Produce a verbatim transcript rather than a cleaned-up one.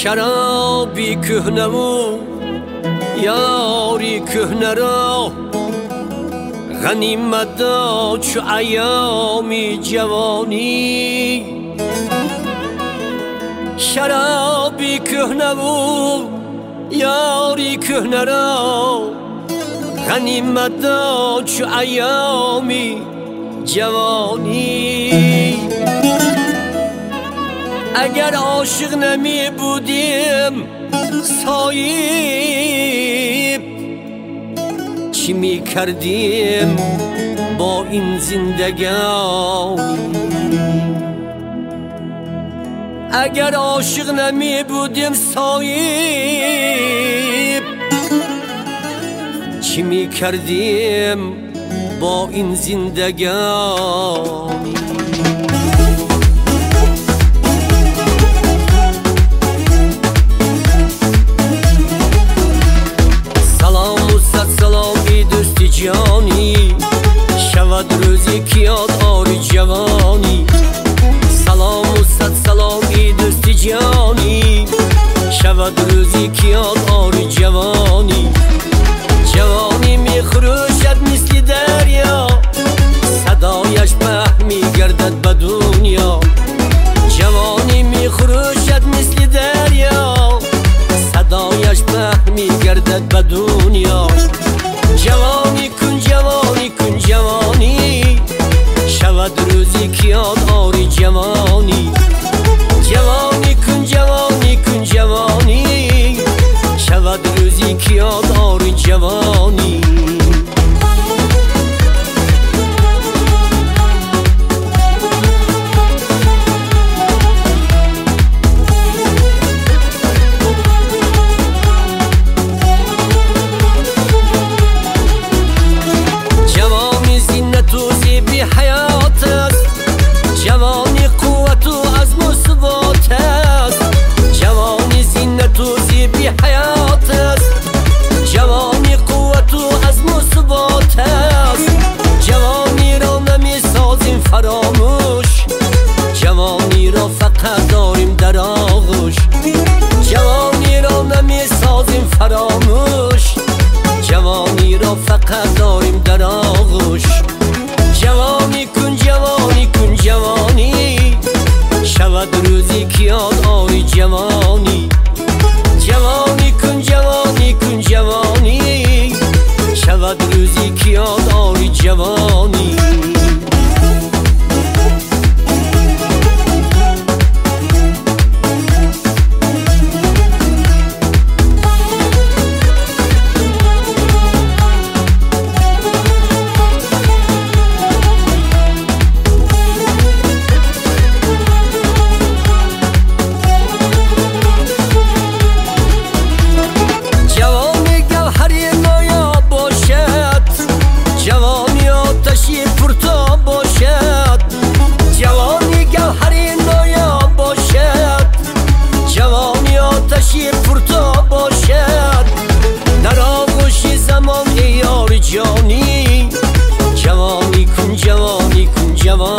شرابی کهنه و یاری کهنه را غنیمت داد چو ایامی جوانی. شرابی کهنه و یاری کهنه را غنیمت داد چو ایامی جوانی. اگر عاشق نمی بودیم صایب چی می کردیم با این زندگانی. اگر عاشق نمی بودیم صایب چی می کردیم با این زندگانی. جانی شود روزی که یاد آری جوانی. سلام و صد سلام ای دوست جانی شود روزی که یاد آری جوانی. جوانی می خروشد مثل دریا صدایش پهن می گردد به دنیا. جوانی می خروشد مثل دریا صدایش پهن می گردد به دنیا. جوانی کن جوانی کن جوانی شود روزی که یاد آری جوانی. جوانی کن جوانی کن جوانی شود روزی که یاد آری جوانی. حیات است جوانی، قوت و عزم و ثبات است. جوانی زینت و زیبی حیات است جوانی، قوت و عزم و ثبات است. جوانی را نمی سازیم فراموش جوانی را فقط داریم در آغوش. جوانی را نمی سازیم فراموش جوانی را فقط داریم در آغوش. جوانی کن جوانی کن جوانی شود روزی که یاد آری جوانی. جوانی کن جوانی کن جوانی شود روزی که یاد آری جوانی. جانی جوانی کن جوانی کن جوانی